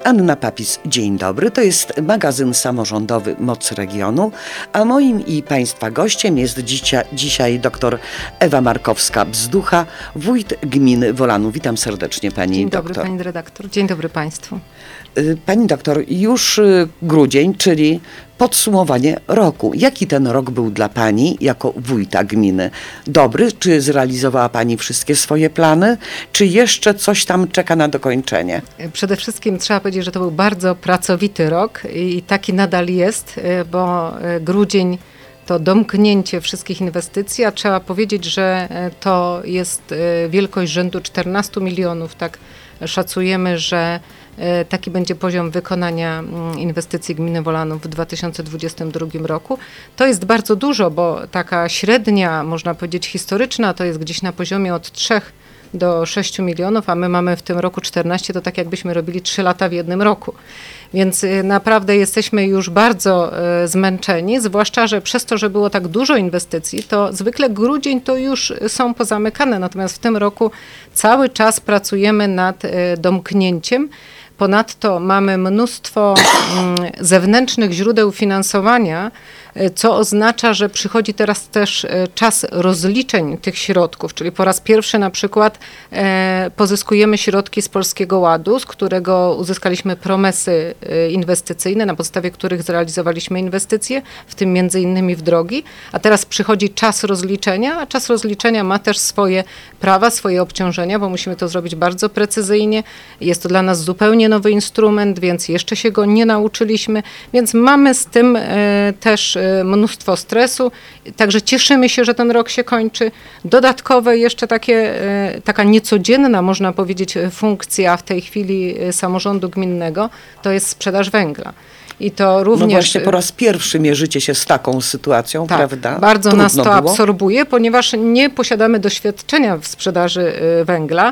Anna Papis, dzień dobry. To jest magazyn samorządowy Moc Regionu, a moim i Państwa gościem jest dzisiaj dr Ewa Markowska-Bzducha, wójt gminy Wolanów. Witam serdecznie Pani doktor. Dzień dobry Pani redaktor, dzień dobry Państwu. Pani doktor, już grudzień, czyli podsumowanie roku. Jaki ten rok był dla Pani jako wójta gminy? Dobry? Czy zrealizowała Pani wszystkie swoje plany? Czy jeszcze coś tam czeka na dokończenie? Przede wszystkim trzeba powiedzieć, że to był bardzo pracowity rok i taki nadal jest, bo grudzień to domknięcie wszystkich inwestycji, a trzeba powiedzieć, że to jest wielkość rzędu 14 milionów, tak szacujemy, że taki będzie poziom wykonania inwestycji gminy Wolanów w 2022 roku. To jest bardzo dużo, bo taka średnia, można powiedzieć historyczna, to jest gdzieś na poziomie od 3 do 6 milionów, a my mamy w tym roku 14, to tak jakbyśmy robili 3 lata w jednym roku. Więc naprawdę jesteśmy już bardzo zmęczeni, zwłaszcza, że przez to, że było tak dużo inwestycji, to zwykle grudzień to już są pozamykane, natomiast w tym roku cały czas pracujemy nad domknięciem. Ponadto mamy mnóstwo zewnętrznych źródeł finansowania, co oznacza, że przychodzi teraz też czas rozliczeń tych środków, czyli po raz pierwszy na przykład pozyskujemy środki z Polskiego Ładu, z którego uzyskaliśmy promesy inwestycyjne, na podstawie których zrealizowaliśmy inwestycje, w tym między innymi w drogi, a teraz przychodzi czas rozliczenia, a czas rozliczenia ma też swoje prawa, swoje obciążenia, bo musimy to zrobić bardzo precyzyjnie. Jest to dla nas zupełnie nowy instrument, więc jeszcze się go nie nauczyliśmy, więc mamy z tym też mnóstwo stresu, także cieszymy się, że ten rok się kończy. Dodatkowe jeszcze taka niecodzienna, można powiedzieć, funkcja w tej chwili samorządu gminnego, to jest sprzedaż węgla. I to również... No właśnie po raz pierwszy mierzycie się z taką sytuacją, tak, prawda? Bardzo Trudno nas to było? absorbuje, ponieważ nie posiadamy doświadczenia w sprzedaży węgla,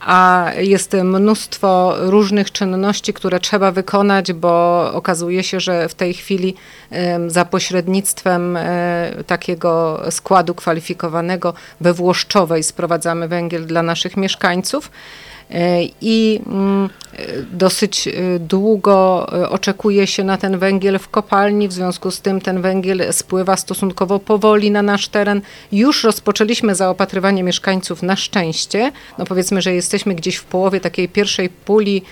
a jest mnóstwo różnych czynności, które trzeba wykonać, bo okazuje się, że w tej chwili za pośrednictwem takiego składu kwalifikowanego we Włoszczowej sprowadzamy węgiel dla naszych mieszkańców. I dosyć długo oczekuje się na ten węgiel w kopalni, w związku z tym ten węgiel spływa stosunkowo powoli na nasz teren. Już rozpoczęliśmy zaopatrywanie mieszkańców na szczęście. No powiedzmy, że jesteśmy gdzieś w połowie takiej pierwszej puli,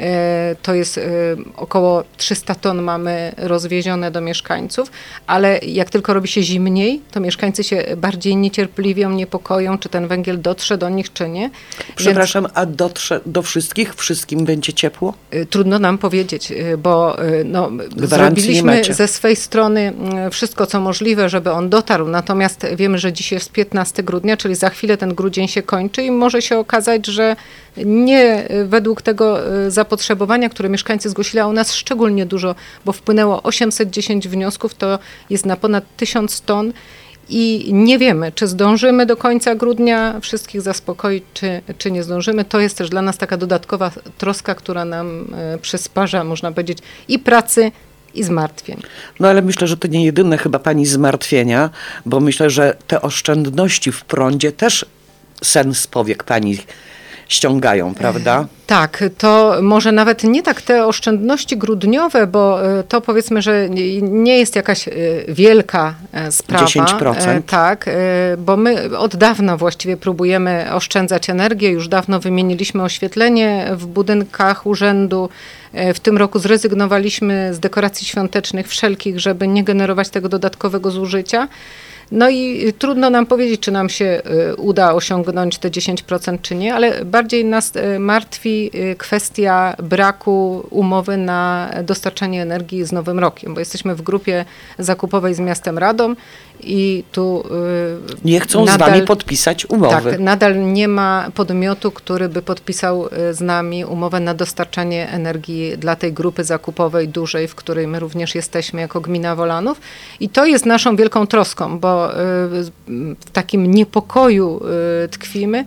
to jest około 300 ton mamy rozwiezione do mieszkańców, ale jak tylko robi się zimniej, to mieszkańcy się bardziej niecierpliwią, niepokoją, czy ten węgiel dotrze do nich, czy nie. Przepraszam, więc, a dotrze do wszystkich? Wszystkim będzie ciepło? Trudno nam powiedzieć, bo zrobiliśmy ze swej strony wszystko, co możliwe, żeby on dotarł, natomiast wiemy, że dziś jest 15 grudnia, czyli za chwilę ten grudzień się kończy i może się okazać, że nie według tego zapotrzebowania, które mieszkańcy zgłosili, a u nas szczególnie dużo, bo wpłynęło 810 wniosków, to jest na ponad 1000 ton i nie wiemy, czy zdążymy do końca grudnia wszystkich zaspokoić, czy nie zdążymy. To jest też dla nas taka dodatkowa troska, która nam przysparza, można powiedzieć, i pracy, i zmartwień. No ale myślę, że to nie jedyne chyba Pani zmartwienia, bo myślę, że te oszczędności w prądzie też sen z powiek Pani ściągają, prawda? Tak, to może nawet nie tak te oszczędności grudniowe, bo to powiedzmy, że nie jest jakaś wielka sprawa. 10%. Tak, bo my od dawna właściwie próbujemy oszczędzać energię. Już dawno wymieniliśmy oświetlenie w budynkach urzędu. W tym roku zrezygnowaliśmy z dekoracji świątecznych wszelkich, żeby nie generować tego dodatkowego zużycia. No i trudno nam powiedzieć, czy nam się uda osiągnąć te 10%, czy nie, ale bardziej nas martwi kwestia braku umowy na dostarczanie energii z Nowym Rokiem, bo jesteśmy w grupie zakupowej z miastem Radom i tu nie chcą z nami podpisać umowy. Tak, nadal nie ma podmiotu, który by podpisał z nami umowę na dostarczanie energii dla tej grupy zakupowej dużej, w której my również jesteśmy jako gmina Wolanów. I to jest naszą wielką troską, bo w takim niepokoju tkwimy,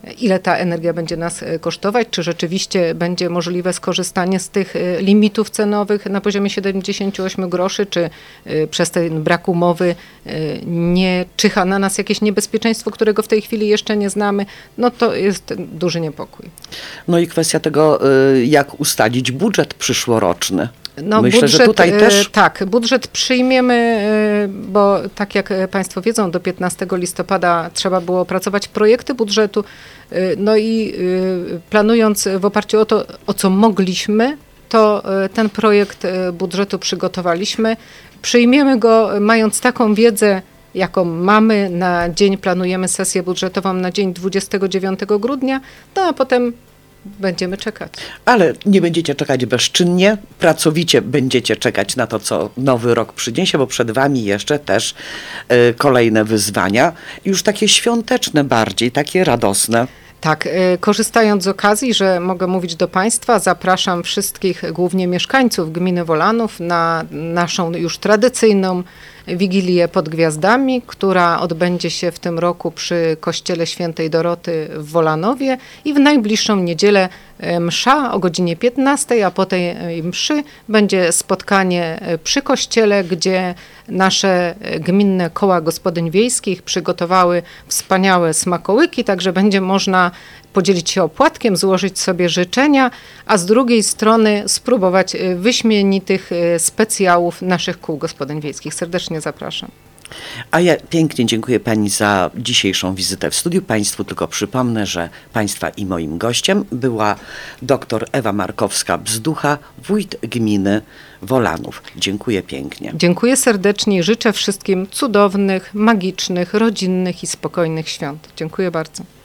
ile ta energia będzie nas kosztować, czy rzeczywiście będzie możliwe skorzystanie z tych limitów cenowych na poziomie 78 groszy, czy przez ten brak umowy nie czyha na nas jakieś niebezpieczeństwo, którego w tej chwili jeszcze nie znamy, no to jest duży niepokój. No i kwestia tego, jak ustalić budżet przyszłoroczny. No, Myślę, że tutaj też... Tak, budżet przyjmiemy, bo tak jak Państwo wiedzą, do 15 listopada trzeba było opracować projekty budżetu. No i planując w oparciu o to, o co mogliśmy, to ten projekt budżetu przygotowaliśmy. Przyjmiemy go mając taką wiedzę, jaką mamy na dzień, planujemy sesję budżetową na dzień 29 grudnia, no a potem będziemy czekać. Ale nie będziecie czekać bezczynnie, pracowicie będziecie czekać na to, co nowy rok przyniesie, bo przed wami jeszcze też kolejne wyzwania, już takie świąteczne bardziej, takie radosne. Tak, korzystając z okazji, że mogę mówić do Państwa, zapraszam wszystkich, głównie mieszkańców gminy Wolanów, na naszą już tradycyjną Wigilię pod Gwiazdami, która odbędzie się w tym roku przy Kościele Świętej Doroty w Wolanowie i w najbliższą niedzielę msza o godzinie 15, a po tej mszy będzie spotkanie przy kościele, gdzie nasze gminne koła gospodyń wiejskich przygotowały wspaniałe smakołyki, także będzie można podzielić się opłatkiem, złożyć sobie życzenia, a z drugiej strony spróbować wyśmienitych specjałów naszych kół gospodyń wiejskich. Serdecznie zapraszam. A ja pięknie dziękuję pani za dzisiejszą wizytę w studiu. Państwu tylko przypomnę, że państwa i moim gościem była dr Ewa Markowska-Bzducha, wójt gminy Wolanów. Dziękuję pięknie. Dziękuję serdecznie i życzę wszystkim cudownych, magicznych, rodzinnych i spokojnych świąt. Dziękuję bardzo.